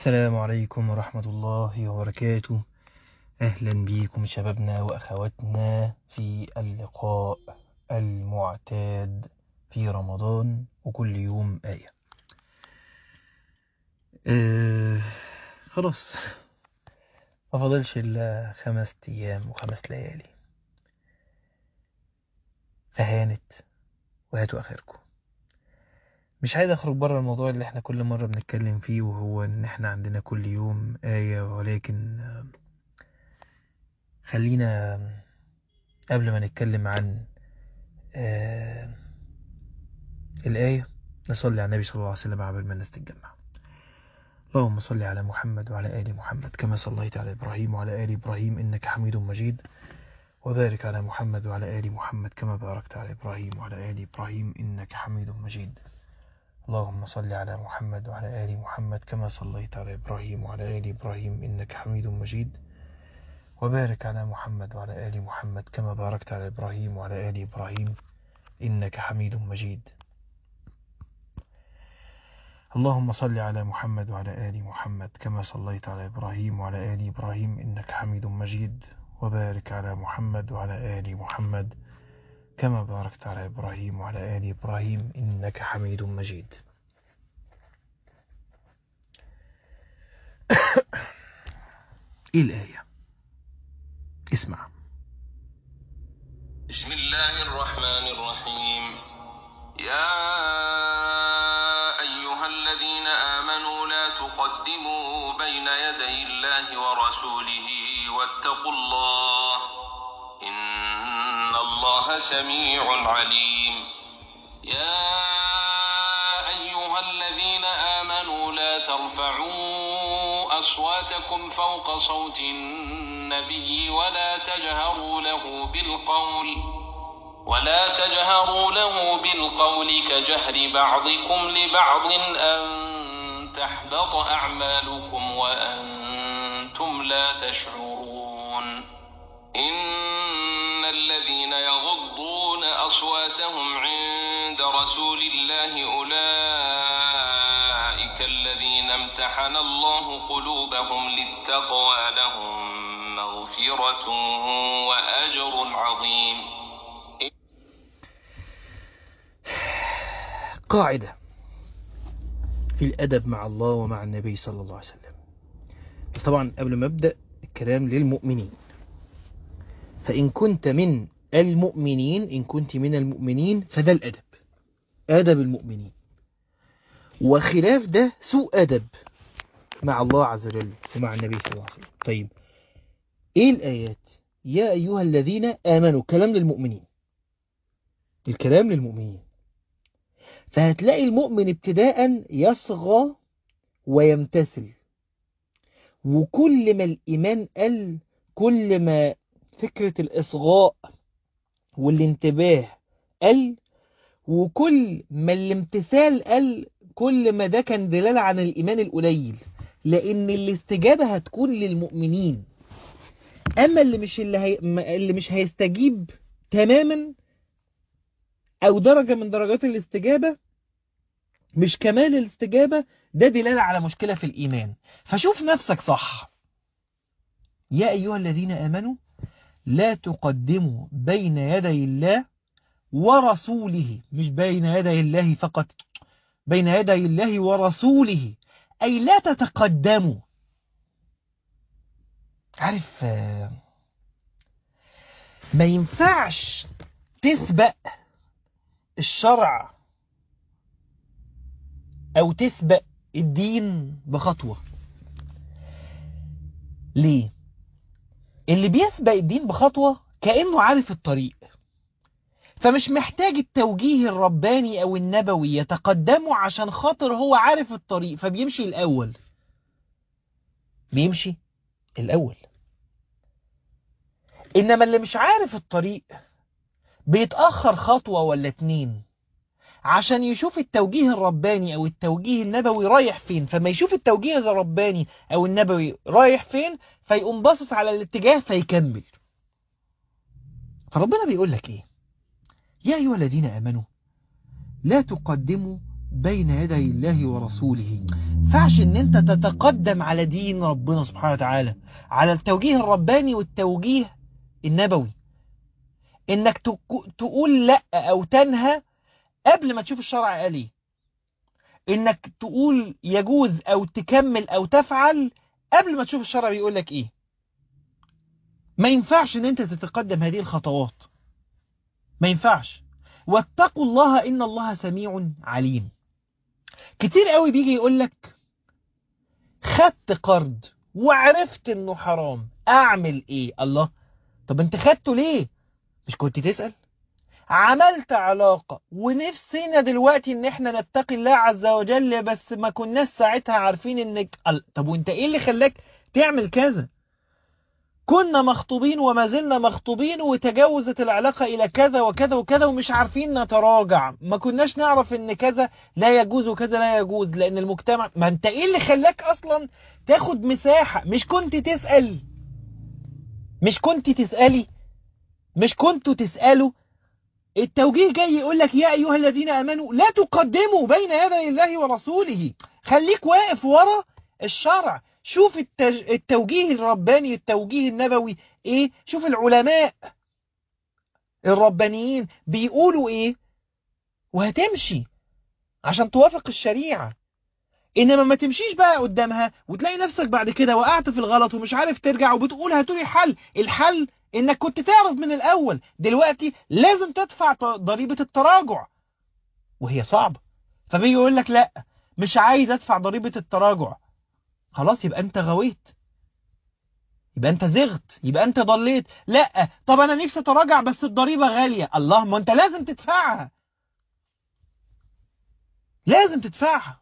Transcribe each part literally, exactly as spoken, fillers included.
السلام عليكم ورحمة الله وبركاته. أهلا بكم شبابنا وأخواتنا في اللقاء المعتاد في رمضان وكل يوم آية. آه خلاص ما فضلش إلا خمس أيام وخمس ليالي، فهانت وهاتوا آخركم. مش عايز أخرج بره الموضوع اللي احنا كل مرة بنتكلم فيه، وهو إن احنا عندنا كل يوم آية، ولكن خلينا قبل ما نتكلم عن آه الآية نصلي على النبي صلى الله عليه وسلم قبل ما الناس تتجمع. اللهم صل على محمد وعلى آل محمد كما صليت على إبراهيم وعلى آل إبراهيم إنك حميد مجيد، وبارك على محمد وعلى آل محمد كما باركت على إبراهيم وعلى آل إبراهيم إنك حميد مجيد. اللهم صل على محمد وعلى آل محمد كما صليت على إبراهيم وعلى آل إبراهيم إنك حميد مجيد، وبارك على محمد وعلى آل محمد كما باركت على إبراهيم وعلى آل إبراهيم إنك حميد مجيد. اللهم صل على محمد وعلى آل محمد كما صليت على إبراهيم وعلى آل إبراهيم إنك حميد مجيد، وبارك على محمد وعلى آل محمد كما باركت على إبراهيم وعلى آل إبراهيم إنك حميد مجيد. إيه الآية؟ اسمع. بسم الله الرحمن الرحيم. يا أيها الذين آمنوا لا تقدموا بين يدي الله ورسوله واتقوا الله إن الله سميع عليم. يا أيها الذين آمنوا لا ترفعوا أصواتكم فوق صوت النبي ولا تجهروا له بالقول ولا تجهروا له بالقول كجهر بعضكم لبعض أن تحبط أعمالكم وأنتم لا تشعرون. إن الذين يغضون أصواتهم عند رسول الله أولئك الذين امتحن الله قلوبهم للتقوى لهم مغفرة وأجر عظيم. قاعدة في الأدب مع الله ومع النبي صلى الله عليه وسلم. بس طبعا قبل ما أبدأ الكلام للمؤمنين، فإن كنت من المؤمنين إن كنت من المؤمنين فده الأدب، أدب المؤمنين، وخلاف ده سوء أدب مع الله عز وجل ومع النبي صلى الله عليه وسلم. طيب إيه الآيات؟ يا أيها الذين آمنوا، كلام للمؤمنين، الكلام للمؤمنين. فهتلاقي المؤمن ابتداء يصغى ويمتثل، وكل ما الإيمان قل كل ما فكرة الإصغاء والانتباه قل، وكل ما الامتثال قل كل ما ده كان دلالة عن الإيمان القليل، لأن الاستجابة هتكون للمؤمنين. أما اللي مش اللي, هي... اللي مش هيستجيب تماما أو درجة من درجات الاستجابة مش كمال الاستجابة، ده دلالة على مشكلة في الإيمان. فشوف نفسك صح. يا أيها الذين آمنوا لا تقدموا بين يدي الله ورسوله، مش بين يدي الله فقط، بين يدي الله ورسوله، أي لا تتقدموا. عارف ما ينفعش تسبق الشرع أو تسبق الدين بخطوة. ليه؟ اللي بيسبق الدين بخطوة كأنه عارف الطريق، فمش محتاج التوجيه الرباني أو النبوي يتقدمه عشان خاطر هو عارف الطريق، فبيمشي الأول بيمشي الأول. إنما اللي مش عارف الطريق بيتأخر خطوة ولا اتنين عشان يشوف التوجيه الرباني أو التوجيه النبوي رايح فين، فما يشوف التوجيه الرباني أو النبوي رايح فين فيقوم باصص على الاتجاه فيكمل. فربنا بيقول لك إيه؟ يا أيها الذين آمنوا لا تقدموا بين يدي الله ورسوله. فعش ان انت تتقدم على دين ربنا سبحانه وتعالى، على التوجيه الرباني والتوجيه النبوي، انك تقول لا او تنهى قبل ما تشوف الشرع قال ايه، انك تقول يجوز او تكمل او تفعل قبل ما تشوف الشرع بيقول لك ايه. ما ينفعش ان انت تتقدم هذه الخطوات، ما ينفعش. واتقوا الله ان الله سميع عليم. كتير قوي بيجي يقول لك خدت قرض وعرفت انه حرام، اعمل ايه؟ الله، طب انت خدته ليه؟ مش كنت تسأل؟ عملت علاقة ونفسنا دلوقتي ان احنا نتقي الله عز وجل، بس ما كناش ساعتها عارفين انك ال... طب وانت ايه اللي خلاك تعمل كذا؟ كنا مخطوبين وما زلنا مخطوبين وتجاوزت العلاقة الى كذا وكذا وكذا ومش عارفين نتراجع، ما كناش نعرف ان كذا لا يجوز وكذا لا يجوز، لان المجتمع. ما انت ايه اللي خلاك اصلا تاخد مساحة؟ مش كنت تسأل؟ مش كنت تسألي؟ مش كنتوا تسألوا؟ التوجيه جاي يقول لك يا أيها الذين آمنوا لا تقدموا بين يدي الله ورسوله. خليك واقف ورا الشرع، شوف التج... التوجيه الرباني التوجيه النبوي ايه، شوف العلماء الربانيين بيقولوا ايه وهتمشي عشان توافق الشريعة. انما ما تمشيش بقى قدامها وتلاقي نفسك بعد كده وقعت في الغلط ومش عارف ترجع وبتقول هاتولي حل. الحل انك كنت تعرف من الاول، دلوقتي لازم تدفع ضريبة التراجع وهي صعبة. فبيجي يقول لك لا مش عايز ادفع ضريبة التراجع، خلاص يبقى انت غويت، يبقى انت زغت، يبقى انت ضليت. لا طب انا نفسي اتراجع بس الضريبة غالية، الله ما انت لازم تدفعها، لازم تدفعها.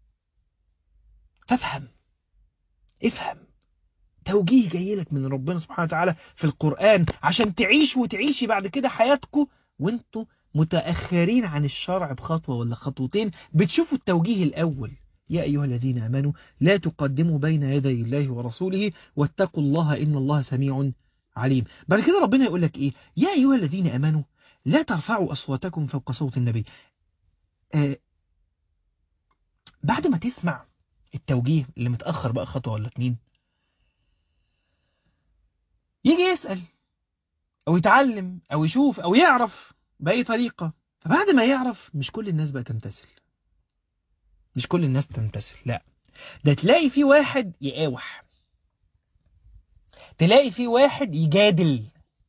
فافهم، افهم توجيه جاي لك من ربنا سبحانه وتعالى في القرآن عشان تعيش وتعيشي بعد كده حياتكم وانتوا متأخرين عن الشرع بخطوة ولا خطوتين. بتشوفوا التوجيه الأول يا أيها الذين آمنوا لا تقدموا بين يدي الله ورسوله واتقوا الله إن الله سميع عليم. بعد كده ربنا يقول لك إيه؟ يا أيها الذين آمنوا لا ترفعوا أصواتكم فوق صوت النبي. آه بعد ما تسمع التوجيه اللي متأخر بقى خطوة ولا اتنين، يجي يسأل أو يتعلم أو يشوف أو يعرف بأي طريقة. فبعد ما يعرف مش كل الناس بقى تمتثل، مش كل الناس تمتثل، لا ده تلاقي في واحد يقاوح، تلاقي في واحد يجادل.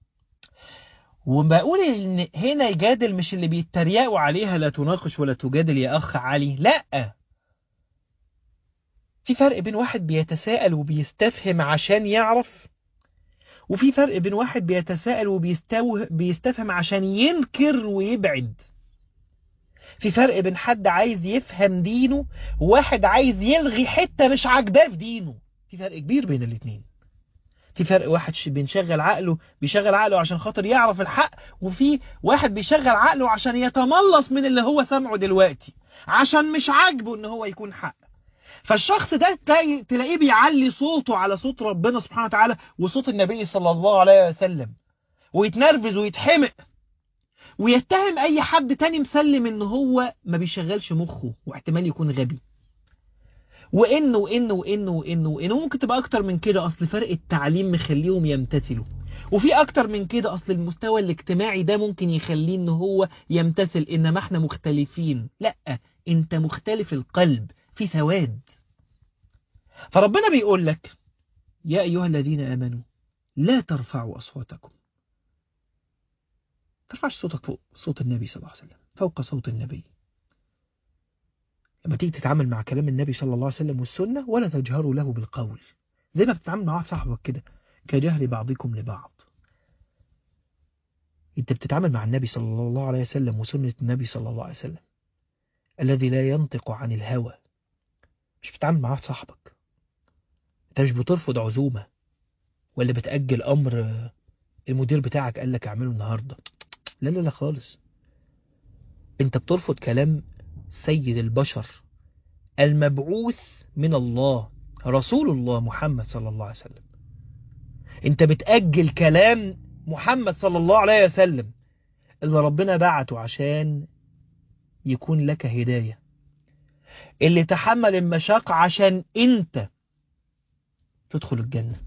وبقول إن هنا يجادل مش اللي بيتريقوا عليها لا تناقش ولا تجادل يا أخ علي، لا، في فرق بين واحد بيتساءل وبيستفهم عشان يعرف، وفي فرق بين واحد بيتساءل وبيستفهم عشان ينكر ويبعد. في فرق بين حد عايز يفهم دينه وواحد عايز يلغي حتة مش عاجباه في دينه. في فرق كبير بين الاثنين. في فرق واحد بيشغل عقله بيشغل عقله عشان خاطر يعرف الحق، وفي واحد بيشغل عقله عشان يتملص من اللي هو سمعه دلوقتي عشان مش عاجبه ان هو يكون حق. فالشخص ده تلاقيه بيعلي صوته على صوت ربنا سبحانه وتعالى وصوت النبي صلى الله عليه وسلم، ويتنرفز ويتحمق ويتهم اي حد تاني مسلم ان هو ما بيشغلش مخه واحتمال يكون غبي، وانه وانه وانه وانه وانه ممكن تبقى اكتر من كده، اصل فرق التعليم مخليهم يمتثلوا، وفي اكتر من كده اصل المستوى الاجتماعي ده ممكن يخليه ان هو يمتثل، انما احنا مختلفين. لا، انت مختلف القلب، في سواد. فربنا بيقول لك يا ايها الذين امنوا لا ترفعوا اصواتكم، ترفعش صوتك فوق صوت النبي صلى الله عليه وسلم، فوق صوت النبي. لما تيجي تتعامل مع كلام النبي صلى الله عليه وسلم والسنة ولا تجهروا له بالقول، زي ما بتتعامل مع واحد صاحبك كده كجهل بعضكم لبعض. انت بتتعامل مع النبي صلى الله عليه وسلم وسنة النبي صلى الله عليه وسلم الذي لا ينطق عن الهوى، مش بتتعامل مع واحد صاحبك. انت مش بترفض عزومة ولا بتأجل أمر المدير بتاعك قال لك اعمله النهاردة، لا لا لا خالص. انت بترفض كلام سيد البشر المبعوث من الله رسول الله محمد صلى الله عليه وسلم. انت بتأجل كلام محمد صلى الله عليه وسلم اللي ربنا بعته عشان يكون لك هداية اللي تحمل المشاق عشان انت تدخل الجنة،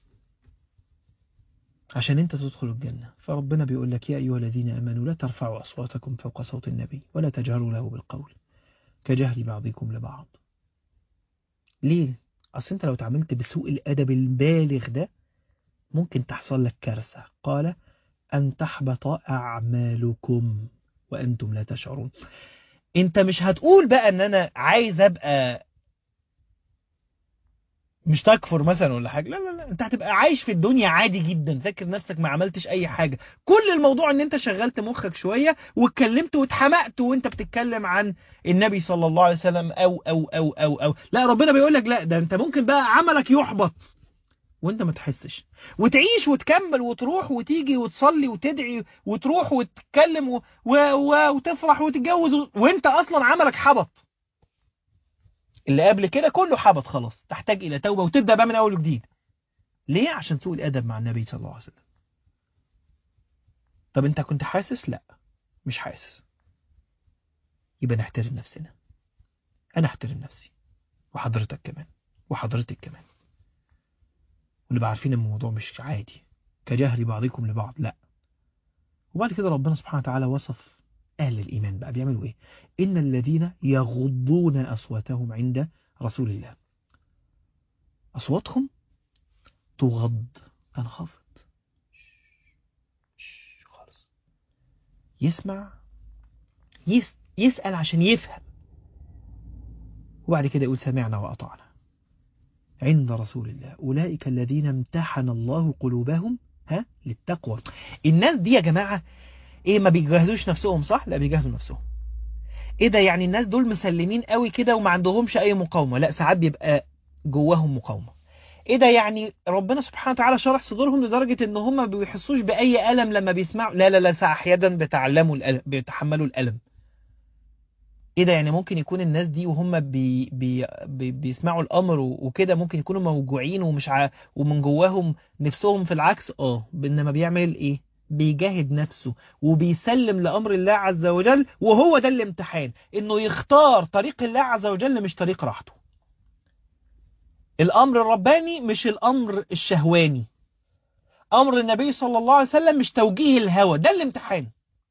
عشان انت تدخل الجنة. فربنا بيقول لك يا أيها الذين آمنوا لا ترفعوا أصواتكم فوق صوت النبي ولا تجهروا له بالقول كجهل بعضكم لبعض. ليه؟ أصل انت لو تعاملت بسوء الأدب البالغ ده ممكن تحصل لك كارثة. قال أن تحبط أعمالكم وأنتم لا تشعرون. انت مش هتقول بقى ان انا عايز ابقى مش تكفر مثلا ولا حاجة، لا لا لا، انت هتبقى عايش في الدنيا عادي جدا، فاكر نفسك ما عملتش اي حاجة. كل الموضوع ان انت شغلت مخك شوية واتكلمت واتحمقت وانت بتتكلم عن النبي صلى الله عليه وسلم او او او او او لا، ربنا بيقول لك لا، ده انت ممكن بقى عملك يحبط وانت ما تحسش، وتعيش وتكمل وتروح وتيجي وتصلي وتدعي وتروح وتتكلم و... و... و... وتفرح وتتجوز و... وانت اصلا عملك حبط. اللي قبل كده كله حبط خلاص، تحتاج الى توبة وتبدأ بقى من اول وجديد. ليه؟ عشان سوء الادب مع النبي صلى الله عليه وسلم. طب انت كنت حاسس؟ لا مش حاسس، يبقى نحترم نفسنا. انا احترم نفسي وحضرتك كمان وحضرتك كمان، ونبقى عارفين ان الموضوع مش عادي كجهل بعضكم لبعض، لا. وبعد كده ربنا سبحانه وتعالى وصف أهل الإيمان بقى بيعملوا إيه. إن الذين يغضون أصواتهم عند رسول الله، أصواتهم تغض، تنخفض خالص، يسمع، يس يسأل عشان يفهم، وبعد كده يقول سمعنا وأطعنا عند رسول الله أولئك الذين امتحن الله قلوبهم ها للتقوى. الناس دي يا جماعة إيه، ما بيجهزوش نفسهم صح؟ لا بيجهزوا نفسهم. ايه ده يعني الناس دول مسلمين قوي كده وما عندهمش اي مقاومة؟ لا، ساعات بيبقى جواهم مقاومة. ايه ده يعني ربنا سبحانه وتعالى شرح صدورهم لدرجة ان هم ما بيحسوش باي ألم لما بيسمعوا؟ لا لا لا، احيانا بيتعلموا الألم، بيتحملوا الألم. ايه ده يعني ممكن يكون الناس دي وهم بي بي بي بيسمعوا الامر وكده ممكن يكونوا موجوعين ومش ع... ومن جواهم نفسهم في العكس. اه انما بيعمل ايه؟ بيجاهد نفسه وبيسلم لأمر الله عز وجل. وهو ده الامتحان، انه يختار طريق الله عز وجل مش طريق راحته. الامر الرباني مش الامر الشهواني، امر النبي صلى الله عليه وسلم مش توجيه الهوى. ده الامتحان،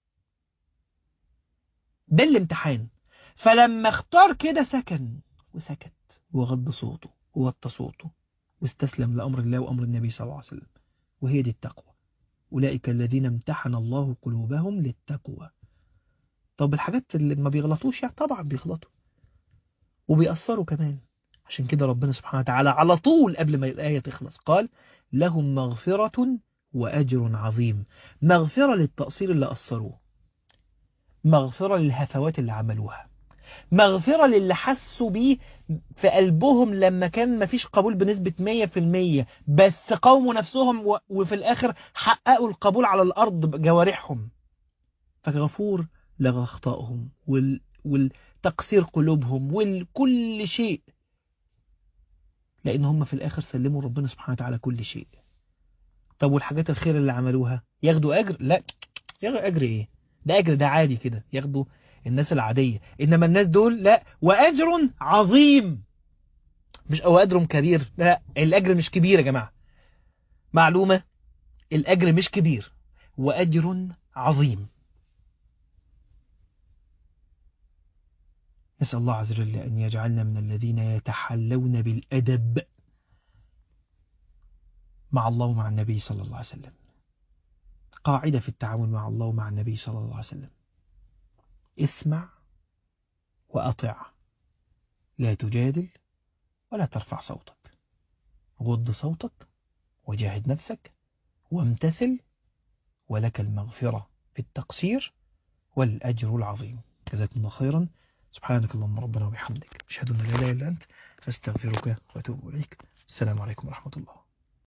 ده الامتحان. فلما اختار كده سكن وسكت وغض صوته ووطى صوته واستسلم لأمر الله وأمر النبي صلى الله عليه وسلم. وهي دي التقوى. أولئك الذين امتحن الله قلوبهم للتقوى. طب الحاجات اللي ما بيغلطوش يعني طبعا بيغلطوا وبيأثروا كمان. عشان كده ربنا سبحانه وتعالى على طول قبل ما الآية تخلص قال لهم مغفرة وأجر عظيم. مغفرة للتقصير اللي أثروه، مغفرة للهفوات اللي عملوها، مغفرة للي حسوا بيه في قلبهم لما كان مفيش قبول بنسبة مية في المية بس قاوموا نفسهم وفي الآخر حققوا القبول على الأرض بجوارحهم. فغفور لأخطائهم وال... والتقصير قلوبهم وكل شيء، لأن هم في الآخر سلموا ربنا سبحانه وتعالى كل شيء. طب والحاجات الخير اللي عملوها ياخدوا أجر؟ لا، ياخدوا أجر إيه؟ ده أجر ده عادي كده ياخدوا الناس العادية. إنما الناس دول لا، وأجر عظيم. مش أو أجر كبير، لا، الأجر مش كبير يا جماعة. معلومة، الأجر مش كبير وأجر عظيم. نسأل الله عز وجل أن يجعلنا من الذين يتحلون بالأدب مع الله ومع النبي صلى الله عليه وسلم. قاعدة في التعامل مع الله ومع النبي صلى الله عليه وسلم: اسمع وأطع، لا تجادل ولا ترفع صوتك، غض صوتك وجاهد نفسك وامتثل، ولك المغفرة في التقصير والأجر العظيم. جزاكم الله خيرا. سبحانك اللهم ربنا وبحمدك، أشهد أن لا إله إلا أنت، أستغفرك وأتوب إليك. السلام عليكم ورحمة الله.